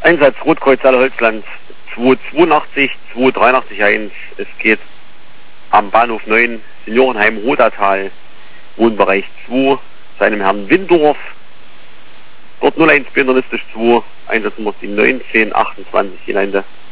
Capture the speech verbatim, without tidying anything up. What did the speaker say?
Einsatz Rotkreuz Allerholzland zweihundertzweiundachtzig, zweihundertdreiundachtzig eins. Es geht am Bahnhof neun, Seniorenheim Rodatal, Wohnbereich zwei, seinem Herrn Windorf. Dort null eins hinterlistig zwei, Einsatznummer die neunzehn achtundzwanzig hinein.